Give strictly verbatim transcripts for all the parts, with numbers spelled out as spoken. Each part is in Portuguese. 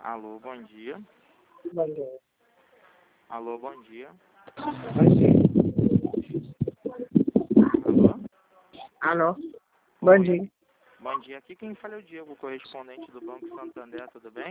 Alô, bom dia. Bom dia. Alô, bom dia. Bom dia. Alô? Alô? Bom Oi. dia. Bom dia. Aqui quem fala é o Diego, correspondente do Banco Santander, tudo bem?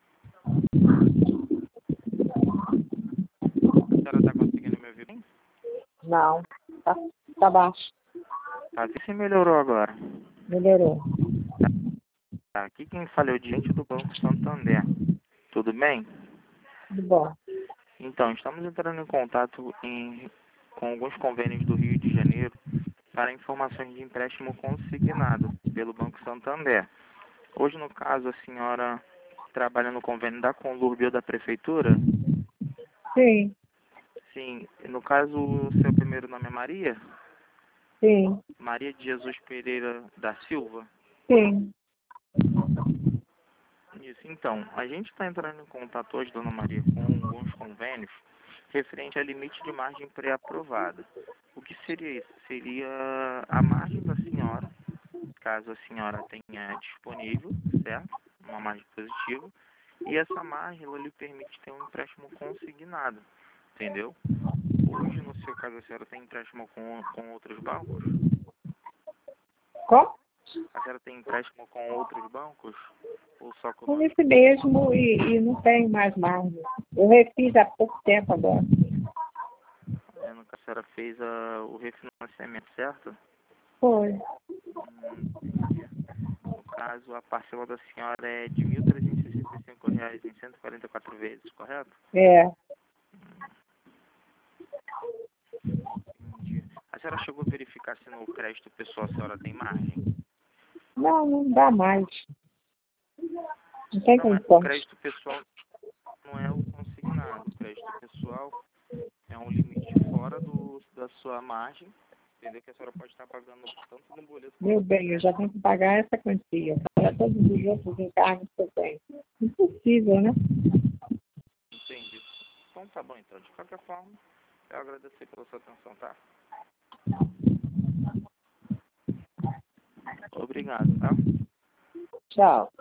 A senhora está conseguindo me ouvir bem? Não. Tá, tá baixo. Tá, vê se melhorou agora. Melhorou. Tá, aqui quem fala é o Diego do Banco Santander, tudo bem? Tudo bom. Então, estamos entrando em contato em, com alguns convênios do Rio de Janeiro para informações de empréstimo consignado pelo Banco Santander. Hoje, no caso, a senhora trabalha no convênio da Conlurbio da Prefeitura? Sim, Sim. No caso, o seu primeiro nome é Maria? sim, Maria de Jesus Pereira da Silva? sim. Isso. Então, a gente está entrando em contato hoje, dona Maria, com alguns convênios referente a limite de margem pré-aprovada. O que seria isso? Seria a margem da senhora, caso a senhora tenha disponível, certo? Uma margem positiva. E essa margem, ela lhe permite ter um empréstimo consignado, entendeu? Hoje, no seu caso, a senhora tem empréstimo com, com outros bancos? Como? A senhora tem empréstimo com outros bancos? Ou só Com conosco? esse mesmo e, e não tenho mais margem. Eu refiz há pouco tempo agora. É, no caso, a senhora fez a, o refinanciamento, certo? Foi. Hum, entendi. No caso, a parcela da senhora é de mil trezentos e sessenta e cinco reais em cento e quarenta e quatro vezes, correto? É. Entendi. A senhora chegou a verificar se no crédito pessoal a senhora tem margem? Não, não dá mais. Não tem Não, é, o condições. crédito pessoal não é o consignado. O crédito pessoal é um limite fora do, da sua margem, entendeu? Que a senhora pode estar pagando tanto no boleto quanto Meu no bem, eu já crédito. tenho que pagar essa quantia. Para todos os outros encargos que eu tenho. Impossível, né? Entendi. Então tá bom, então. De qualquer forma, eu agradeço pela sua atenção, tá? Obrigado, tá? Tchau.